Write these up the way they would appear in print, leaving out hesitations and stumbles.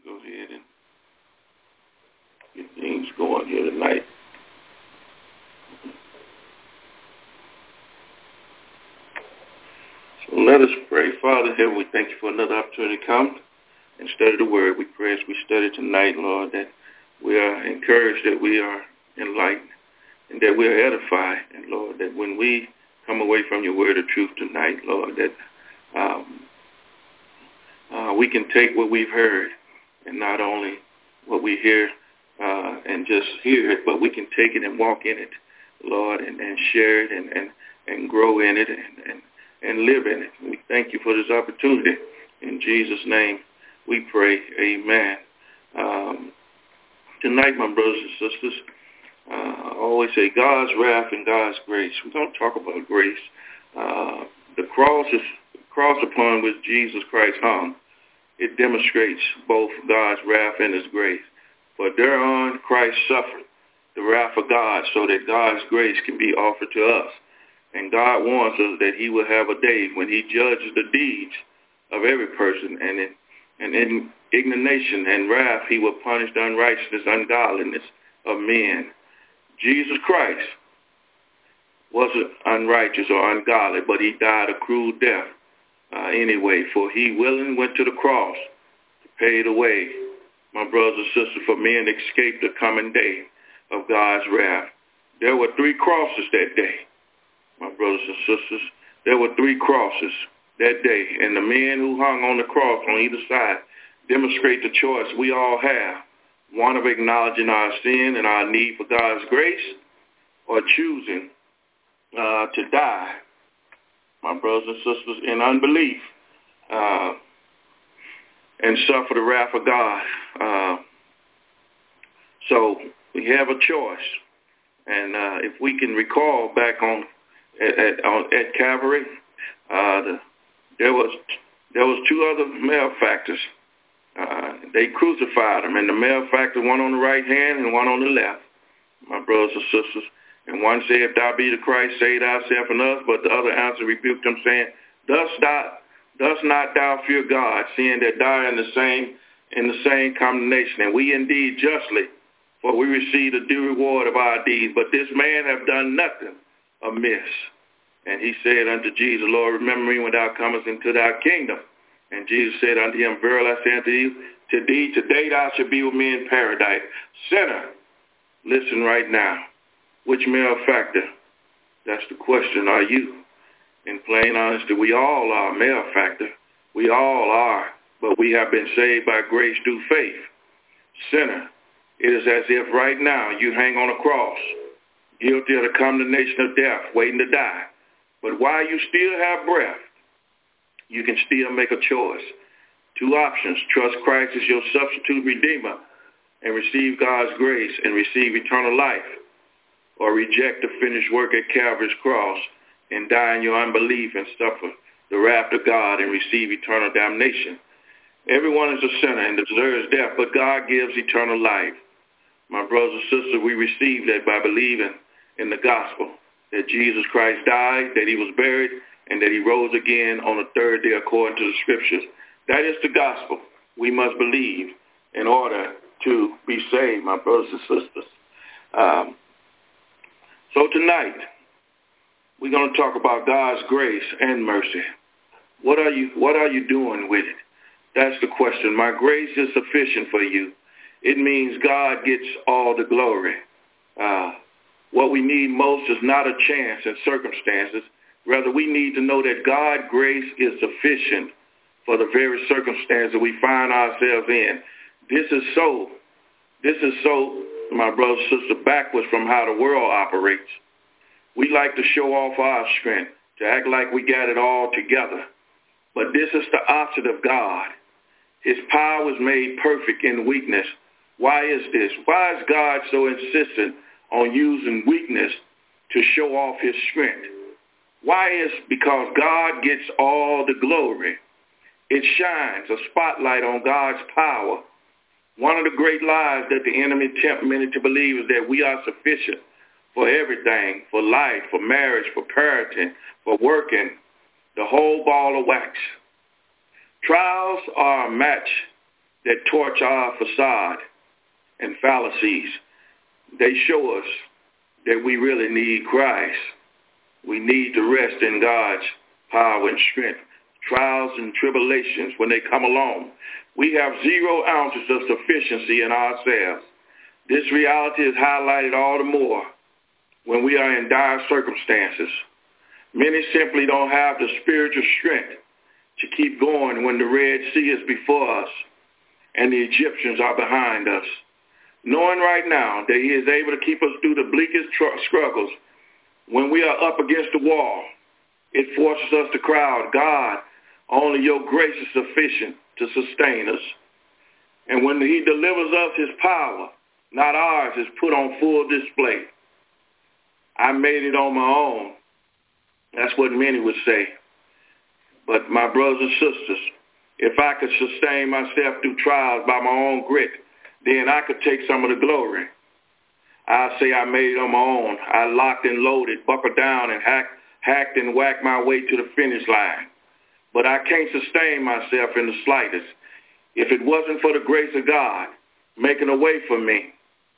go ahead and get things going here tonight. So let us pray. Father, Heaven, we thank you for another opportunity to come and study the Word. We pray as we study tonight, Lord, that we are encouraged, that we are enlightened, and that we are edified. And, Lord, that when we come away from your word of truth tonight, Lord, that we can take what we've heard and not only what we hear and just hear it, but we can take it and walk in it, Lord, and share it and grow in it and live in it. We thank you for this opportunity. In Jesus' name we pray, amen. Tonight, my brothers and sisters, I always say God's wrath and God's grace. We're going to talk about grace. The cross upon which Jesus Christ hung, it demonstrates both God's wrath and his grace. For thereon Christ suffered the wrath of God so that God's grace can be offered to us. And God warns us that he will have a day when he judges the deeds of every person, and in indignation and wrath he will punish the unrighteousness, ungodliness of men. Jesus Christ wasn't unrighteous or ungodly, but he died a cruel death anyway, for he willingly went to the cross to pay the way, my brothers and sisters, for men to escape the coming day of God's wrath. There were 3 crosses that day, my brothers and sisters. There were 3 crosses that day, and the men who hung on the cross on either side demonstrate the choice we all have, one of acknowledging our sin and our need for God's grace, or choosing to die, my brothers and sisters, in unbelief and suffer the wrath of God. So we have a choice, and if we can recall back at Calvary, there was 2 other malefactors. They crucified him, and the malefactor, one on the right hand and one on the left, my brothers and sisters. And one said, "If thou be the Christ, save thyself and us." But the other answer rebuked him, saying, Does not thou fear God, seeing that thou art in the same condemnation? And we indeed justly, for we receive the due reward of our deeds. But this man hath done nothing amiss. And he said unto Jesus, Lord, remember me when thou comest into thy kingdom. And Jesus said unto him, Verily I say unto thee, today thou shalt be with me in paradise. Sinner, listen right now. Which malefactor? That's the question. Are you? In plain honesty, we all are malefactor. We all are, but we have been saved by grace through faith. Sinner, it is as if right now you hang on a cross, guilty of the condemnation of death, waiting to die. But while you still have breath, you can still make a choice. 2 options. Trust Christ as your substitute redeemer and receive God's grace and receive eternal life, or reject the finished work at Calvary's cross and die in your unbelief and suffer the wrath of God and receive eternal damnation. Everyone is a sinner and deserves death, but God gives eternal life. My brothers and sisters, we receive that by believing in the gospel, that Jesus Christ died, that he was buried, and that he rose again on the 3rd day according to the scriptures. That is the gospel we must believe in order to be saved, my brothers and sisters. So tonight, we're going to talk about God's grace and mercy. What are you doing with it? That's the question. My grace is sufficient for you. It means God gets all the glory. What we need most is not a chance and circumstances. Rather, we need to know that God's grace is sufficient for the very circumstance that we find ourselves in. This is so, my brother and sister, backwards from how the world operates. We like to show off our strength, to act like we got it all together. But this is the opposite of God. His power is made perfect in weakness. Why is this? Why is God so insistent on using weakness to show off his strength? Why is because God gets all the glory. It shines a spotlight on God's power. One of the great lies that the enemy tempts many to believe is that we are sufficient for everything, for life, for marriage, for parenting, for working, the whole ball of wax. Trials are a match that torch our facade and fallacies. They show us that we really need Christ. We need to rest in God's power and strength. Trials and tribulations, when they come along, we have 0 ounces of sufficiency in ourselves. This reality is highlighted all the more when we are in dire circumstances. Many simply don't have the spiritual strength to keep going when the Red Sea is before us and the Egyptians are behind us. Knowing right now that he is able to keep us through the bleakest struggles, when we are up against the wall, it forces us to cry out, God, only your grace is sufficient to sustain us. And when he delivers us, his power, not ours, is put on full display. I made it on my own. That's what many would say. But my brothers and sisters, if I could sustain myself through trials by my own grit, then I could take some of the glory. I'll say I made it on my own. I locked and loaded, buckled down, and hacked and whacked my way to the finish line. But I can't sustain myself in the slightest if it wasn't for the grace of God making a way for me.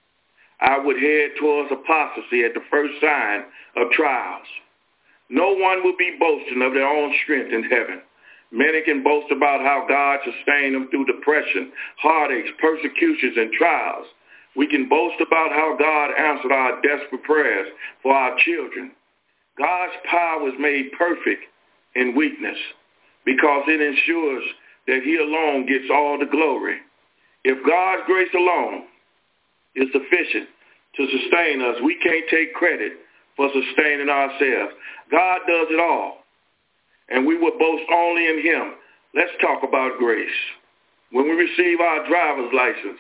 I would head towards apostasy at the first sign of trials. No one will be boasting of their own strength in heaven. Many can boast about how God sustained them through depression, heartaches, persecutions, and trials. We can boast about how God answered our desperate prayers for our children. God's power is made perfect in weakness because it ensures that he alone gets all the glory. If God's grace alone is sufficient to sustain us, we can't take credit for sustaining ourselves. God does it all, and we will boast only in him. Let's talk about grace. When we receive our driver's license,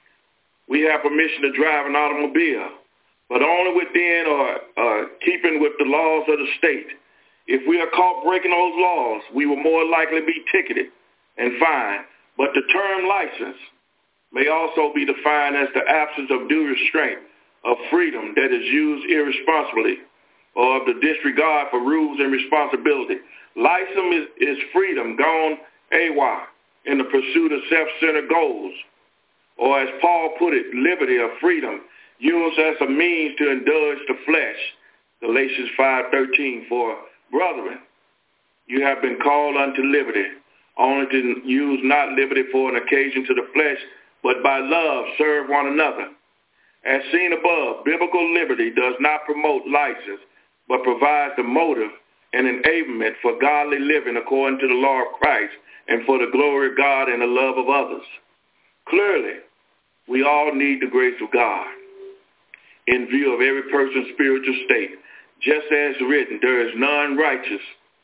we have permission to drive an automobile, but only within or keeping with the laws of the state. If we are caught breaking those laws, we will more likely be ticketed and fined. But the term license may also be defined as the absence of due restraint of freedom that is used irresponsibly or of the disregard for rules and responsibility. License is freedom gone AWOL in the pursuit of self-centered goals, or as Paul put it, liberty or freedom used as a means to indulge the flesh. Galatians 5:13, for brethren, you have been called unto liberty, only to use not liberty for an occasion to the flesh, but by love serve one another. As seen above, biblical liberty does not promote license, but provides the motive and enablement for godly living according to the law of Christ and for the glory of God and the love of others. Clearly, we all need the grace of God in view of every person's spiritual state. Just as written, there is none righteous,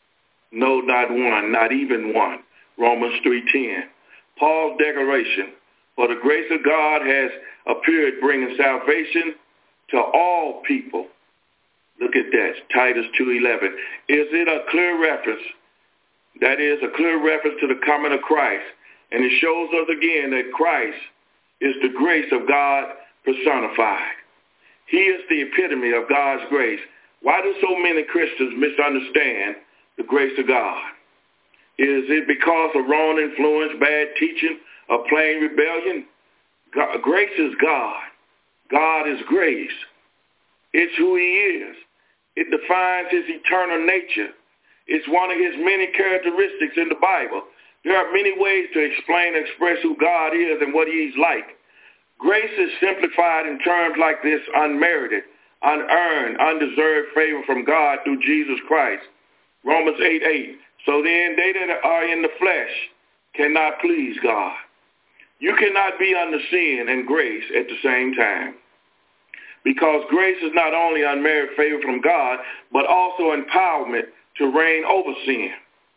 no, not one, not even one. Romans 3:10. Paul's declaration, for the grace of God has appeared, bringing salvation to all people. Look at that, Titus 2:11. Is it a clear reference? That is a clear reference to the coming of Christ. And it shows us again that Christ is the grace of God personified. He is the epitome of God's grace. Why do so many Christians misunderstand the grace of God? Is it because of wrong influence, bad teaching, or plain rebellion? Grace is God. God is grace. It's who he is. It defines his eternal nature. It's one of his many characteristics in the Bible. There are many ways to explain and express who God is and what he's like. Grace is simplified in terms like this: unmerited, unearned, undeserved favor from God through Jesus Christ. Romans 8:8. So then they that are in the flesh cannot please God. You cannot be under sin and grace at the same time, because grace is not only unmerited favor from God, but also empowerment to reign over sin.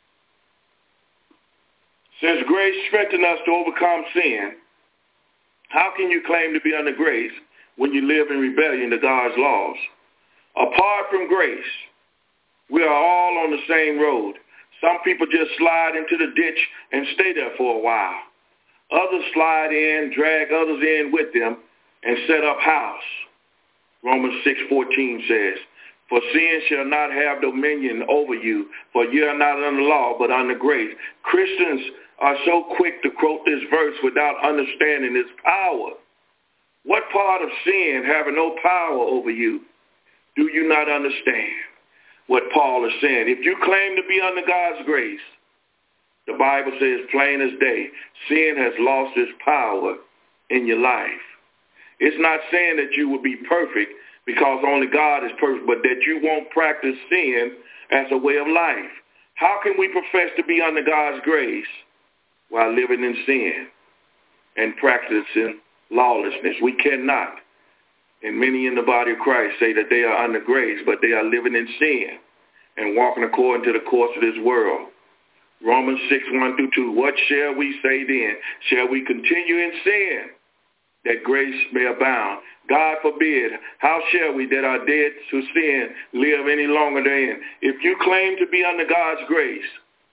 Since grace strengthens us to overcome sin, how can you claim to be under grace when you live in rebellion to God's laws? Apart from grace, we are all on the same road. Some people just slide into the ditch and stay there for a while. Others slide in, drag others in with them, and set up house. Romans 6:14 says, for sin shall not have dominion over you, for you are not under law, but under grace. Christians are so quick to quote this verse without understanding its power. What part of sin having no power over you do you not understand? What Paul is saying. If you claim to be under God's grace, the Bible says plain as day, sin has lost its power in your life. It's not saying that you will be perfect because only God is perfect, but that you won't practice sin as a way of life. How can we profess to be under God's grace while living in sin and practicing lawlessness? We cannot. And many in the body of Christ say that they are under grace, but they are living in sin and walking according to the course of this world. Romans 6:1-2. What shall we say then? Shall we continue in sin that grace may abound? God forbid. How shall we that are dead to sin live any longer therein? If you claim to be under God's grace,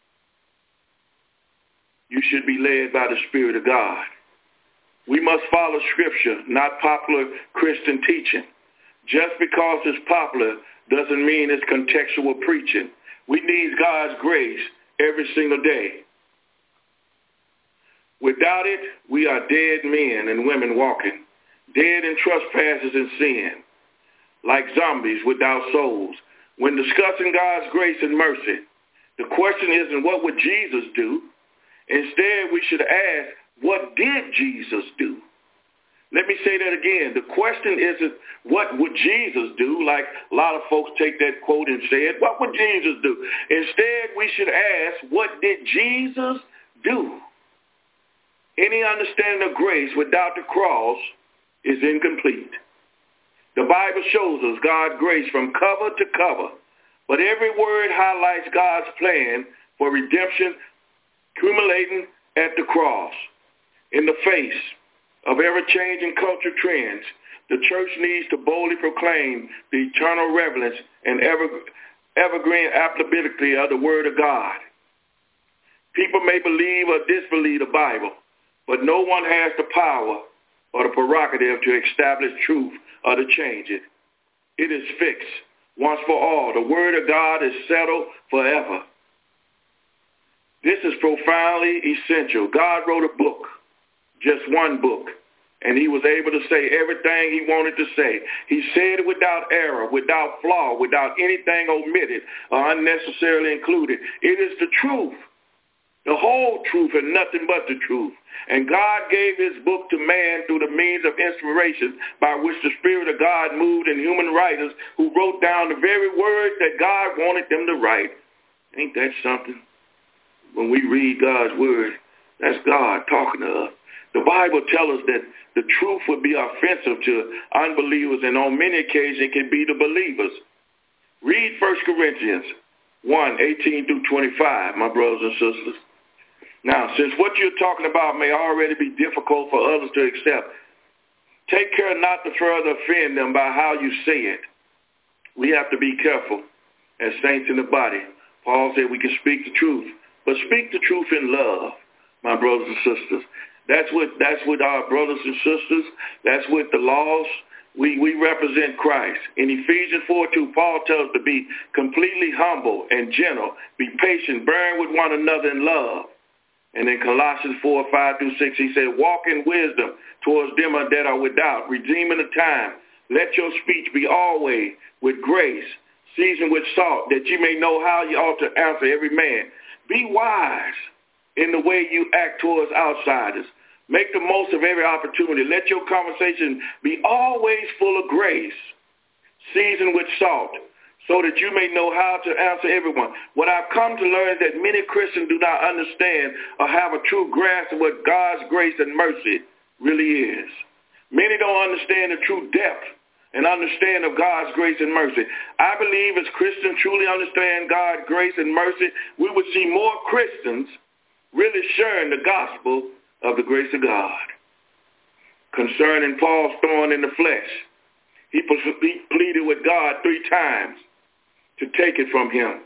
you should be led by the Spirit of God. We must follow Scripture, not popular Christian teaching. Just because it's popular doesn't mean it's contextual preaching. We need God's grace every single day. Without it, we are dead men and women walking, dead in trespasses and sin, like zombies without souls. When discussing God's grace and mercy, the question isn't what would Jesus do? Instead, we should ask, what did Jesus do? Let me say that again. The question isn't what would Jesus do, like a lot of folks take that quote and say it. What would Jesus do? Instead, we should ask, what did Jesus do? Any understanding of grace without the cross is incomplete. The Bible shows us God's grace from cover to cover, but every word highlights God's plan for redemption accumulating at the cross. In the face of ever-changing culture trends, the church needs to boldly proclaim the eternal relevance and evergreen applicability of the Word of God. People may believe or disbelieve the Bible, but no one has the power or the prerogative to establish truth or to change it. It is fixed once for all. The Word of God is settled forever. This is profoundly essential. God wrote a book, just one book, and he was able to say everything he wanted to say. He said it without error, without flaw, without anything omitted or unnecessarily included. It is the truth, the whole truth and nothing but the truth. And God gave his book to man through the means of inspiration by which the Spirit of God moved in human writers who wrote down the very words that God wanted them to write. Ain't that something? When we read God's word, that's God talking to us. The Bible tells us that the truth would be offensive to unbelievers, and on many occasions it can be to believers. Read 1 Corinthians 1:18-25, my brothers and sisters. Now, since what you're talking about may already be difficult for others to accept, take care not to further offend them by how you say it. We have to be careful as saints in the body. Paul said we can speak the truth, but speak the truth in love, my brothers and sisters. That's what our brothers and sisters, that's what the laws, we represent Christ. In Ephesians 4:2, Paul tells us to be completely humble and gentle, be patient, bearing with one another in love. And in Colossians 4:5-6, he said, walk in wisdom towards them that are without, redeeming the time. Let your speech be always with grace, seasoned with salt, that you may know how you ought to answer every man. Be wise in the way you act towards outsiders. Make the most of every opportunity. Let your conversation be always full of grace, seasoned with salt, so that you may know how to answer everyone. What I've come to learn is that many Christians do not understand or have a true grasp of what God's grace and mercy really is. Many don't understand the true depth and understand of God's grace and mercy. I believe as Christians truly understand God's grace and mercy, we would see more Christians really sharing the gospel of the grace of God. Concerning Paul's thorn in the flesh, he pleaded with God 3 times to take it from him.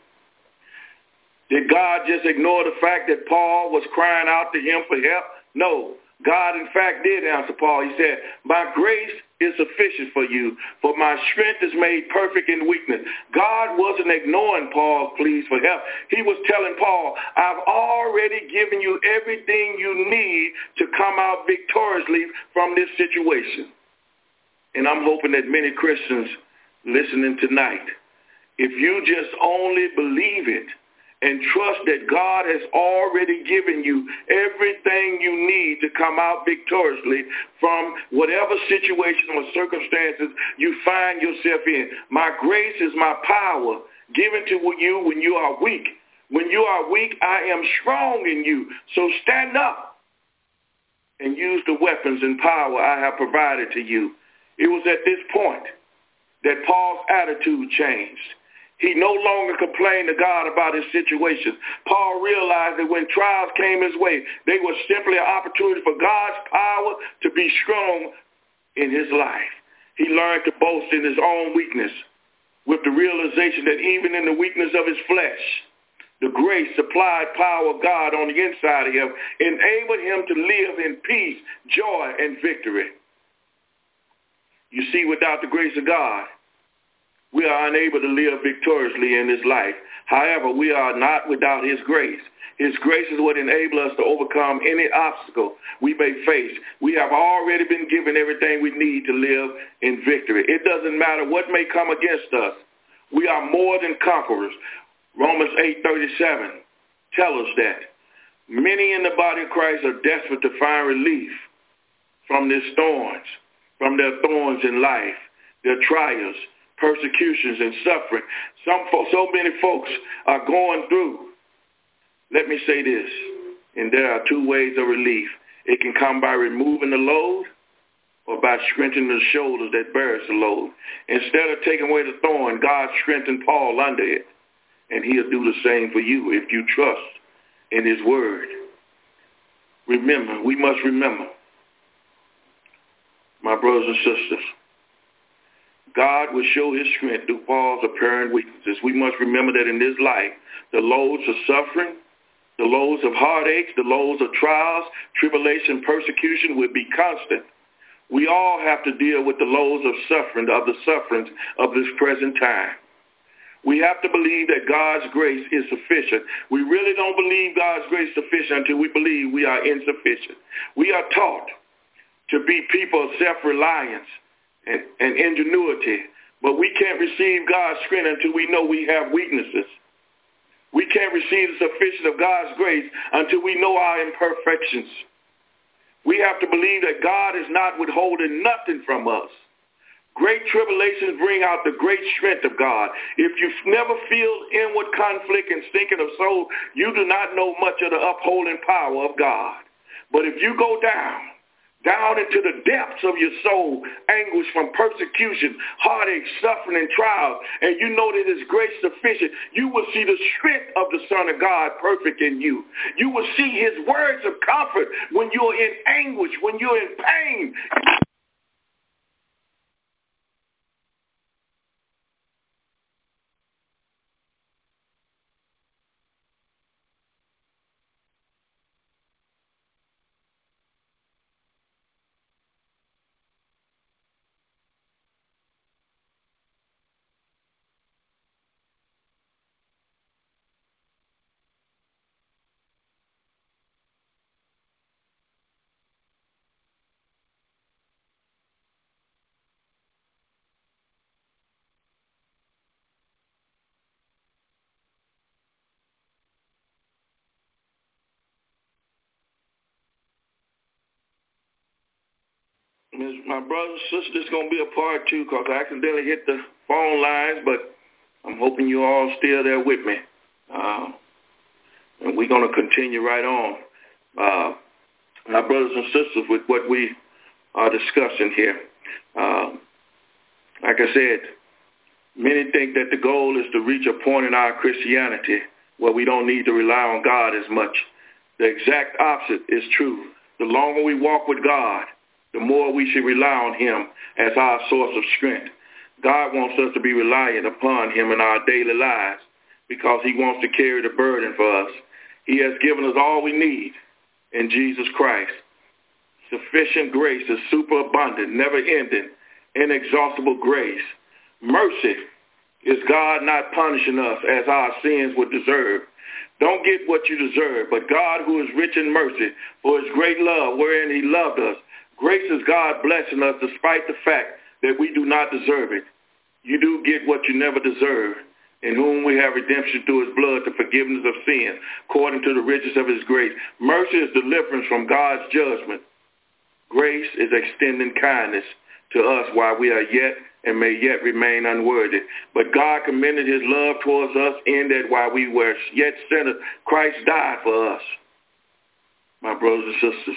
Did God just ignore the fact that Paul was crying out to him for help? No. God, in fact, did answer Paul. He said, my grace is sufficient for you, for my strength is made perfect in weakness. God wasn't ignoring Paul's pleas for help. He was telling Paul, I've already given you everything you need to come out victoriously from this situation. And I'm hoping that many Christians listening tonight, if you just only believe it and trust that God has already given you everything you need to come out victoriously from whatever situation or circumstances you find yourself in. My grace is my power given to you when you are weak. When you are weak, I am strong in you. So stand up and use the weapons and power I have provided to you. It was at this point that Paul's attitude changed. He no longer complained to God about his situation. Paul realized that when trials came his way, they were simply an opportunity for God's power to be strong in his life. He learned to boast in his own weakness with the realization that even in the weakness of his flesh, the grace, supplied power of God on the inside of him enabled him to live in peace, joy, and victory. You see, without the grace of God, we are unable to live victoriously in this life. However, we are not without his grace. His grace is what enables us to overcome any obstacle we may face. We have already been given everything we need to live in victory. It doesn't matter what may come against us. We are more than conquerors. Romans 8:37 tell us that. Many in the body of Christ are desperate to find relief from their thorns in life, their trials, persecutions, and suffering. So many folks are going through. Let me say this, and there are two ways of relief. It can come by removing the load or by strengthening the shoulders that bears the load. Instead of taking away the thorn, God strengthened Paul under it, and he'll do the same for you if you trust in his word. We must remember, my brothers and sisters, God will show his strength through Paul's apparent weaknesses. We must remember that in this life, the loads of suffering, the loads of heartaches, the loads of trials, tribulation, persecution will be constant. We all have to deal with the loads of suffering, of the sufferings of this present time. We have to believe that God's grace is sufficient. We really don't believe God's grace is sufficient until we believe we are insufficient. We are taught to be people of self-reliance and ingenuity, but we can't receive God's strength until we know we have weaknesses. We can't receive the sufficiency of God's grace until we know our imperfections. We have to believe that God is not withholding nothing from us. Great tribulations bring out the great strength of God. If you never feel inward conflict and stinking of soul, you do not know much of the upholding power of God. But if you go down into the depths of your soul, anguish from persecution, heartache, suffering, and trials, and you know that his grace sufficient, you will see the strength of the Son of God perfect in you. You will see his words of comfort when you're in anguish, when you're in pain. My brothers and sisters, this is going to be a part two because I accidentally hit the phone lines, but I'm hoping you all still there with me. And we're going to continue right on. My brothers and sisters, with what we are discussing here. Like I said, many think that the goal is to reach a point in our Christianity where we don't need to rely on God as much. The exact opposite is true. The longer we walk with God, the more we should rely on him as our source of strength. God wants us to be reliant upon him in our daily lives because he wants to carry the burden for us. He has given us all we need in Jesus Christ. Sufficient grace is superabundant, never ending, inexhaustible grace. Mercy is God not punishing us as our sins would deserve. Don't get what you deserve, but God, who is rich in mercy, for his great love wherein he loved us. Grace is God blessing us despite the fact that we do not deserve it. You do get what you never deserve, in whom we have redemption through his blood, the forgiveness of sin, according to the riches of his grace. Mercy is deliverance from God's judgment. Grace is extending kindness to us while we are yet and may yet remain unworthy. But God commended his love towards us in that while we were yet sinners, Christ died for us. My brothers and sisters,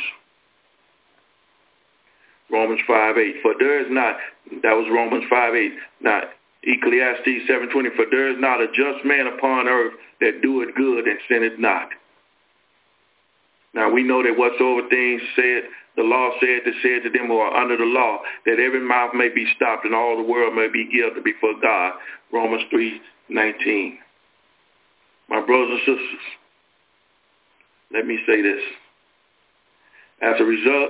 Romans 5:8. For there is not, that was Romans 5:8. Now, Ecclesiastes 7:20. For there is not a just man upon earth that doeth good and sinneth not. Now, we know that whatsoever things said, the law said to them who are under the law, that every mouth may be stopped and all the world may be guilty before God. Romans 3:19. My brothers and sisters, let me say this. As a result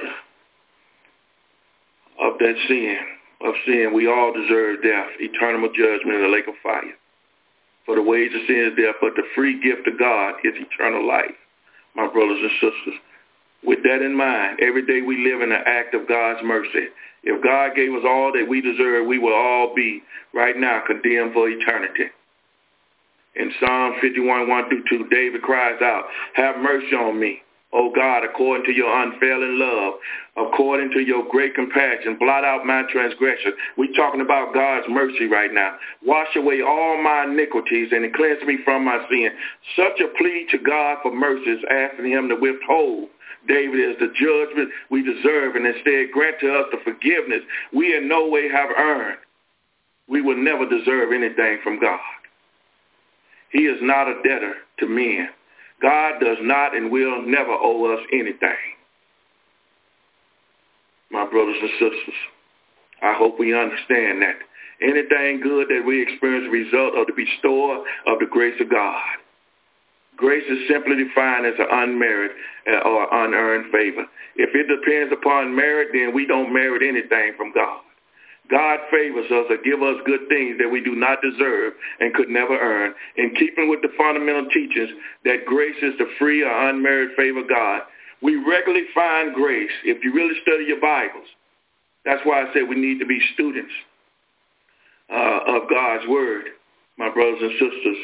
of that sin, we all deserve death, eternal judgment in the lake of fire. For the wage of sin is death, but the free gift of God is eternal life. My brothers and sisters, with that in mind, every day we live in an act of God's mercy. If God gave us all that we deserve, we will all be right now condemned for eternity. In Psalm 51:1-2, David cries out, have mercy on me, O God, according to your unfailing love, according to your great compassion, blot out my transgression. We're talking about God's mercy right now. Wash away all my iniquities and cleanse me from my sin. Such a plea to God for mercy is asking him to withhold David is the judgment we deserve, and instead grant to us the forgiveness we in no way have earned. We will never deserve anything from God. He is not a debtor to men. God does not and will never owe us anything. My brothers and sisters, I hope we understand that. Anything good that we experience is a result of the bestower of the grace of God. Grace is simply defined as an unmerited or unearned favor. If it depends upon merit, then we don't merit anything from God. God favors us or give us good things that we do not deserve and could never earn. In keeping with the fundamental teachings that grace is the free or unmerited favor of God, we regularly find grace if you really study your Bibles. That's why I said we need to be students of God's word, my brothers and sisters.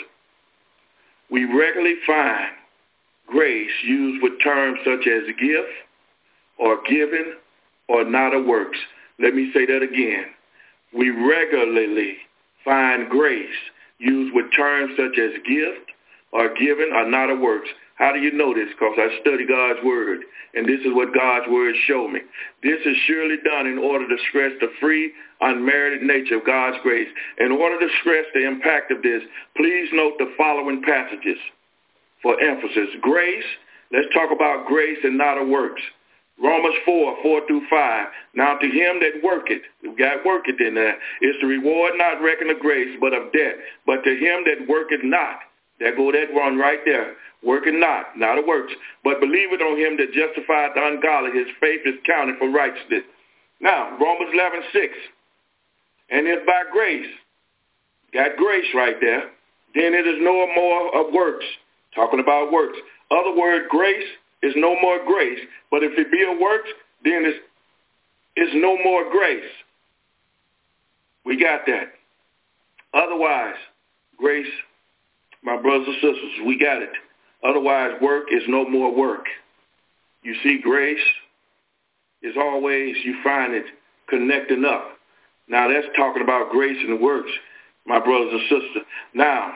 We regularly find grace used with terms such as gift or given or not of works. Let me say that again. We regularly find grace used with terms such as gift or given or not of works. How do you know this? Because I study God's word, and this is what God's word showed me. This is surely done in order to stress the free, unmerited nature of God's grace. In order to stress the impact of this, please note the following passages for emphasis. Grace, let's talk about grace and not of works. Romans 4:4-5. Now to him that worketh, we got worketh in there, is the reward not reckoned of grace, but of debt. But to him that worketh not, there go that one right there, worketh not of works, but believeth on him that justified the ungodly, his faith is counted for righteousness. Now, Romans 11:6. And if by grace, got grace right there, then it is no more of works. Talking about works. Other word, grace is no more grace. But if it be a works, then it's no more grace. We got that. Otherwise, grace, my brothers and sisters, we got it. Otherwise, work is no more work. You see, grace is always, you find it connecting up. Now, that's talking about grace and works, my brothers and sisters. Now,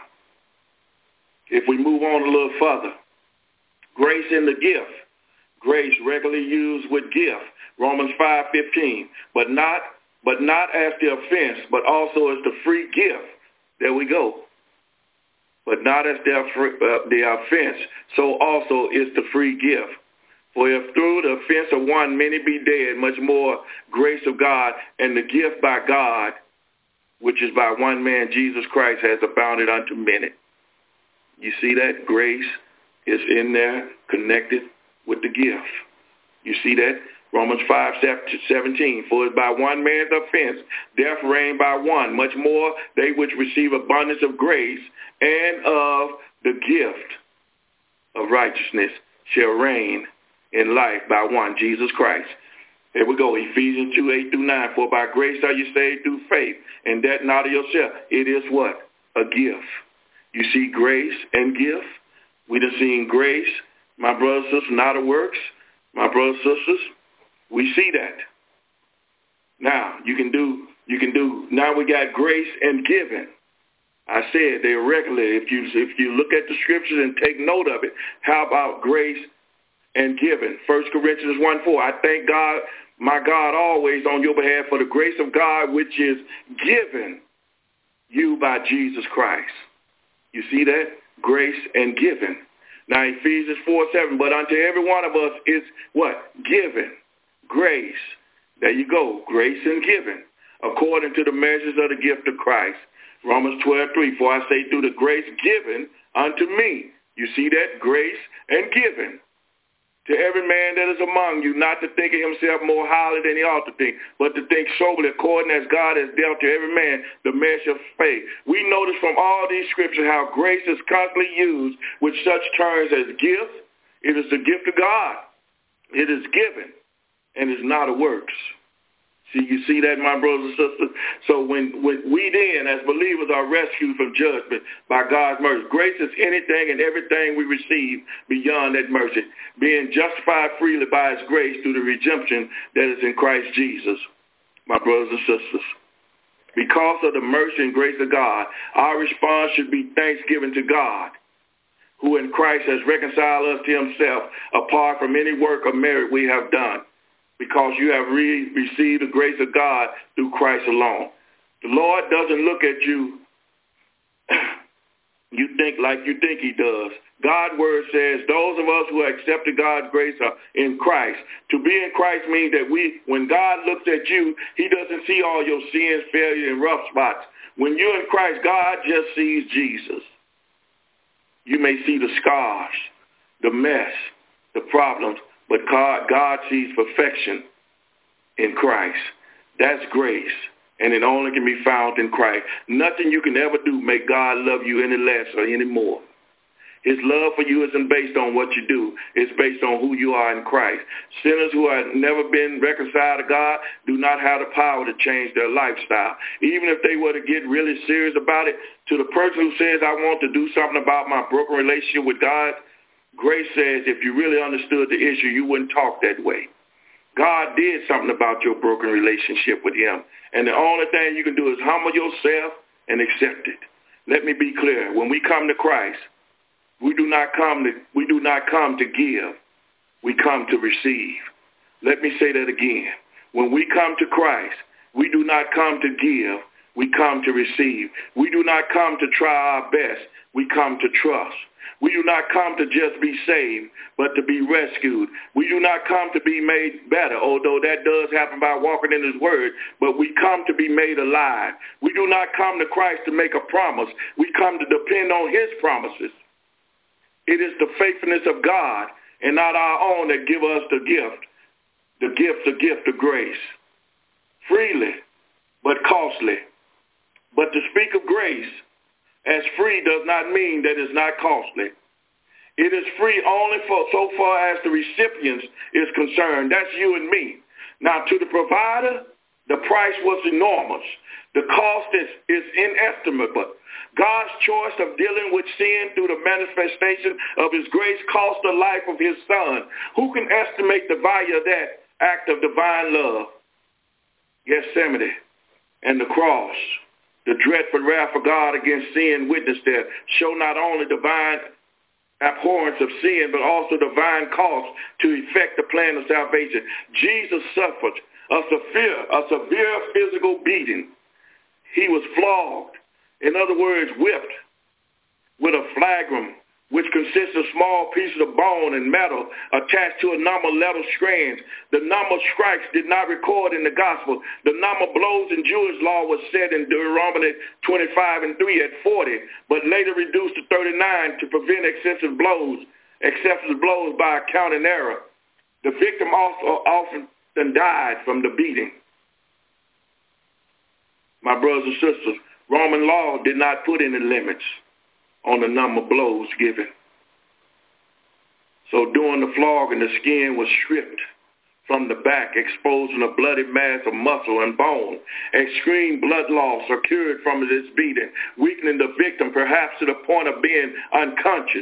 if we move on a little further, grace in the gift. Grace regularly used with gift. Romans 5:15. But not as the offense, but also as the free gift. There we go. But not as the offense, so also is the free gift. For if through the offense of one many be dead, much more grace of God and the gift by God, which is by one man, Jesus Christ, has abounded unto many. You see that? Grace is in there connected with the gift. You see that? Romans 5:17, for as by one man's offense death reigned by one, much more they which receive abundance of grace and of the gift of righteousness shall reign in life by one, Jesus Christ. Here we go, Ephesians 2:8-9, for by grace are you saved through faith, and that not of yourself. It is what? A gift. You see grace and gift. We done seen grace, my brothers and sisters, not of works. My brothers and sisters, we see that. Now, you can do, now we got grace and giving. I said they're regular. If you look at the scriptures and take note of it, how about grace and giving? 1 Corinthians 1:4, I thank God, my God, always on your behalf for the grace of God which is given you by Jesus Christ. You see that? Grace and giving. Now, Ephesians 4:7, but unto every one of us is what? Given. Grace. There you go. Grace and giving. According to the measures of the gift of Christ. Romans 12:3, for I say through the grace given unto me. You see that? Grace and giving. To every man that is among you, not to think of himself more highly than he ought to think, but to think soberly according as God has dealt to every man the measure of faith. We notice from all these scriptures how grace is constantly used with such terms as gift. It is the gift of God. It is given, and it's not of works. See, you see that, my brothers and sisters? So when we then, as believers, are rescued from judgment by God's mercy, grace is anything and everything we receive beyond that mercy, being justified freely by his grace through the redemption that is in Christ Jesus, my brothers and sisters. Because of the mercy and grace of God, our response should be thanksgiving to God, who in Christ has reconciled us to himself apart from any work of merit we have done, because you have received the grace of God through Christ alone. The Lord doesn't look at you, you think like you think he does. God's word says those of us who have accepted God's grace are in Christ. To be in Christ means that when God looks at you, he doesn't see all your sins, failure, and rough spots. When you're in Christ, God just sees Jesus. You may see the scars, the mess, the problems, but God sees perfection in Christ. That's grace, and it only can be found in Christ. Nothing you can ever do make God love you any less or any more. His love for you isn't based on what you do. It's based on who you are in Christ. Sinners who have never been reconciled to God do not have the power to change their lifestyle. Even if they were to get really serious about it, to the person who says, I want to do something about my broken relationship with God, grace says if you really understood the issue, you wouldn't talk that way. God did something about your broken relationship with him. And the only thing you can do is humble yourself and accept it. Let me be clear. When we come to Christ, we do not come to give. We come to receive. Let me say that again. When we come to Christ, we do not come to give. We come to receive. We do not come to try our best. We come to trust. We do not come to just be saved, but to be rescued. We do not come to be made better, although that does happen by walking in his word, but we come to be made alive. We do not come to Christ to make a promise. We come to depend on his promises. It is the faithfulness of God and not our own that give us the gift of grace. Freely, but costly. But to speak of grace as free does not mean that it's not costly. It is free only for so far as the recipient is concerned. That's you and me. Now, to the provider, the price was enormous. The cost is inestimable. God's choice of dealing with sin through the manifestation of his grace cost the life of his son. Who can estimate the value of that act of divine love? Gethsemane and the cross. The dreadful wrath of God against sin witnessed there show not only divine abhorrence of sin, but also divine cost to effect the plan of salvation. Jesus suffered a severe physical beating. He was flogged, in other words, whipped with a flagrum, which consists of small pieces of bone and metal attached to a number of leather strands. The number of stripes did not record in the gospel. The number of blows in Jewish law was set in Deuteronomy 25:3 at 40, but later reduced to 39 to prevent excessive blows by accounting error. The victim often than died from the beating. My brothers and sisters, Roman law did not put any limits on the number of blows given. So during the flogging, the skin was stripped from the back, exposing a bloody mass of muscle and bone. Extreme blood loss occurred from this beating, weakening the victim perhaps to the point of being unconscious.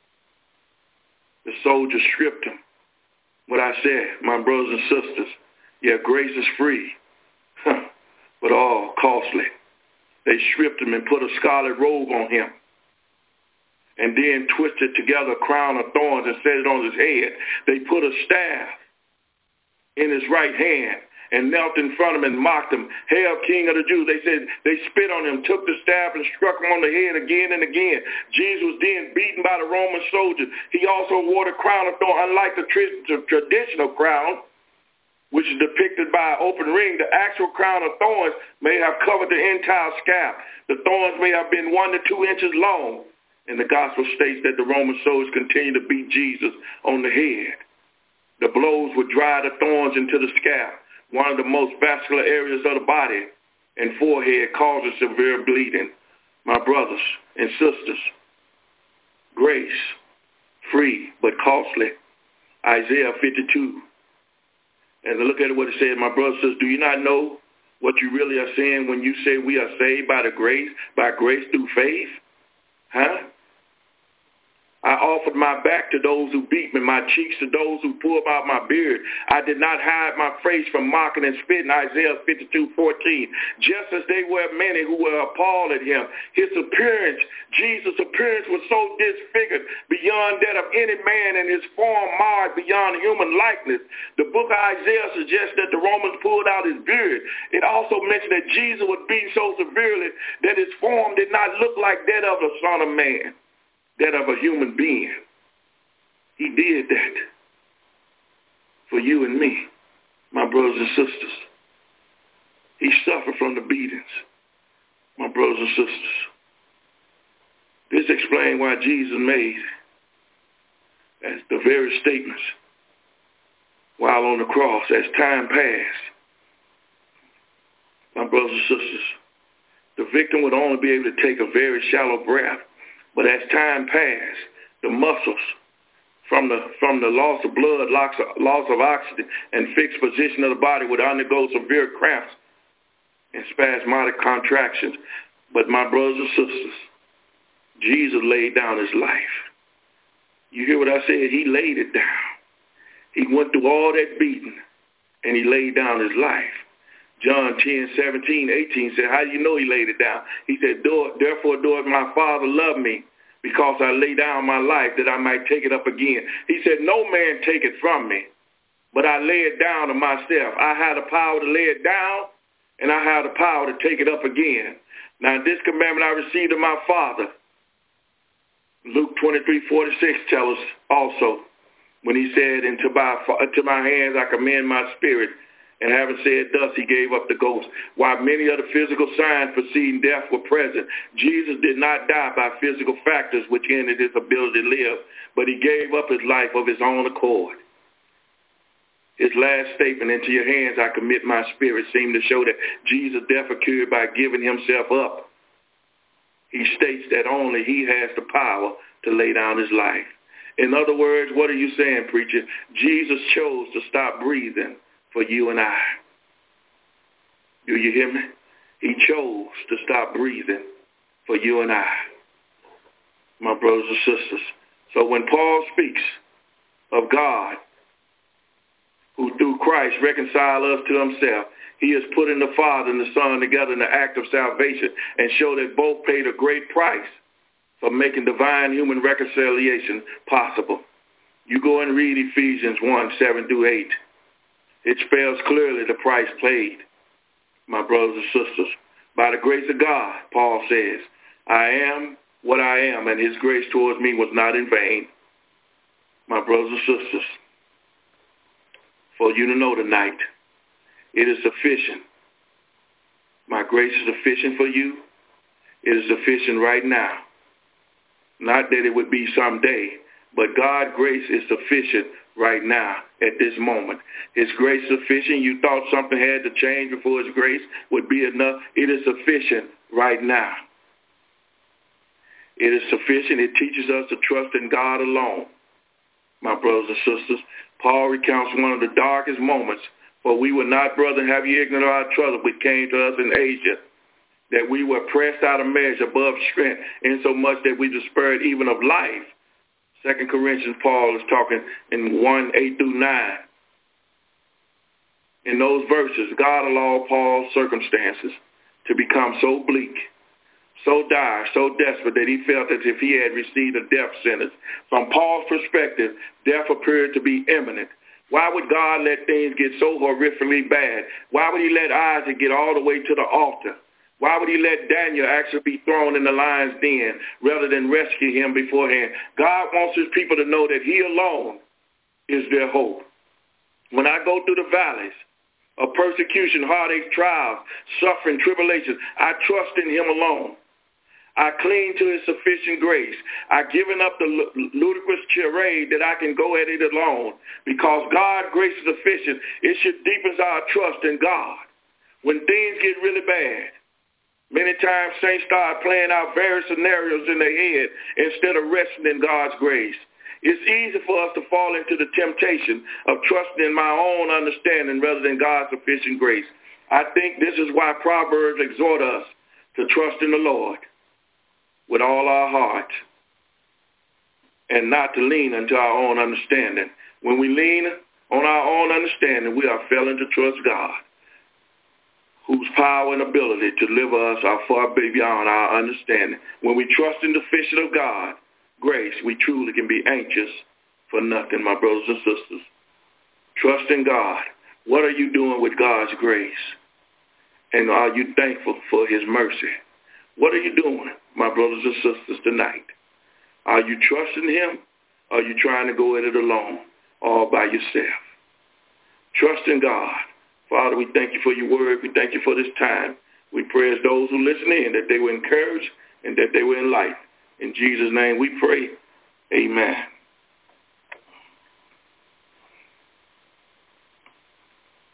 The soldiers stripped him. What I said, my brothers and sisters, yeah, grace is free, but all costly. They stripped him and put a scarlet robe on him, and then twisted together a crown of thorns and set it on his head. They put a staff in his right hand and knelt in front of him and mocked him. Hail, King of the Jews. They said they spit on him, took the staff and struck him on the head again and again. Jesus was then beaten by the Roman soldiers. He also wore the crown of thorns. Unlike the traditional crown, which is depicted by an open ring, the actual crown of thorns may have covered the entire scalp. The thorns may have been 1 to 2 inches long. And the gospel states that the Roman soldiers continued to beat Jesus on the head. The blows would drive the thorns into the scalp, one of the most vascular areas of the body, and forehead, causing severe bleeding. My brothers and sisters, grace, free but costly. Isaiah 52. And look at what it says, my brothers and sisters, do you not know what you really are saying when you say we are saved by grace through faith? Huh? I offered my back to those who beat me, my cheeks to those who pulled out my beard. I did not hide my face from mocking and spitting, Isaiah 52:14. Just as they were many who were appalled at him. His appearance, Jesus' appearance was so disfigured beyond that of any man, and his form marred beyond human likeness. The book of Isaiah suggests that the Romans pulled out his beard. It also mentioned that Jesus was beaten so severely that his form did not look like that of the Son of Man, that of a human being. He did that for you and me, my brothers and sisters. He suffered from the beatings, my brothers and sisters. This explains why Jesus made as the very statements while on the cross. As time passed, my brothers and sisters, the victim would only be able to take a very shallow breath. But as time passed, the muscles from the loss of blood, loss of oxygen, and fixed position of the body would undergo severe cramps and spasmodic contractions. But my brothers and sisters, Jesus laid down his life. You hear what I said? He laid it down. He went through all that beating, and he laid down his life. John 10:17-18 said, how do you know he laid it down? He said, therefore doeth my Father love me, because I lay down my life that I might take it up again. He said, no man take it from me, but I lay it down to myself. I have the power to lay it down, and I have the power to take it up again. Now this commandment I received of my Father. Luke 23:46 tells us also, when he said, into my hands I commend my spirit. And having said thus, he gave up the ghost. While many of the physical signs preceding death were present, Jesus did not die by physical factors which ended his ability to live, but he gave up his life of his own accord. His last statement, into your hands I commit my spirit, seemed to show that Jesus' death occurred by giving himself up. He states that only he has the power to lay down his life. In other words, what are you saying, preacher? Jesus chose to stop breathing for you and I. Do you hear me? He chose to stop breathing for you and I, my brothers and sisters. So when Paul speaks of God, who through Christ reconciled us to himself, he is putting the Father and the Son together in the act of salvation and show that both paid a great price for making divine human reconciliation possible. You go and read Ephesians 1:7-8. It spells clearly the price paid, my brothers and sisters. By the grace of God, Paul says, I am what I am, and his grace towards me was not in vain. My brothers and sisters, for you to know tonight, it is sufficient. My grace is sufficient for you. It is sufficient right now. Not that it would be someday, but God's grace is sufficient right now at this moment. His grace is sufficient. You thought something had to change before his grace would be enough. It is sufficient right now. It is sufficient. It teaches us to trust in God alone. My brothers and sisters, Paul recounts one of the darkest moments, for we were not, brethren, have you ignorant of our trouble which came to us in Asia, that we were pressed out of measure above strength, insomuch that we despaired even of life. 2 Corinthians, Paul is talking in 1:8-9. In those verses, God allowed Paul's circumstances to become so bleak, so dire, so desperate that he felt as if he had received a death sentence. From Paul's perspective, death appeared to be imminent. Why would God let things get so horrifically bad? Why would he let Isaac get all the way to the altar? Why would he let Daniel actually be thrown in the lion's den rather than rescue him beforehand? God wants his people to know that he alone is their hope. When I go through the valleys of persecution, heartache, trials, suffering, tribulations, I trust in him alone. I cling to his sufficient grace. I've given up the ludicrous charade that I can go at it alone. Because God's grace is sufficient, it should deepen our trust in God. When things get really bad, many times saints start playing out various scenarios in their head instead of resting in God's grace. It's easy for us to fall into the temptation of trusting in my own understanding rather than God's sufficient grace. I think this is why Proverbs exhort us to trust in the Lord with all our heart and not to lean unto our own understanding. When we lean on our own understanding, we are failing to trust God, whose power and ability to deliver us are far beyond our understanding. When we trust in the sufficiency of God, grace, we truly can be anxious for nothing, my brothers and sisters. Trust in God. What are you doing with God's grace? And are you thankful for his mercy? What are you doing, my brothers and sisters, tonight? Are you trusting him? Or are you trying to go at it alone, all by yourself? Trust in God. Father, we thank you for your word. We thank you for this time. We pray as those who listen in that they were encouraged and that they were enlightened. In Jesus' name we pray. Amen.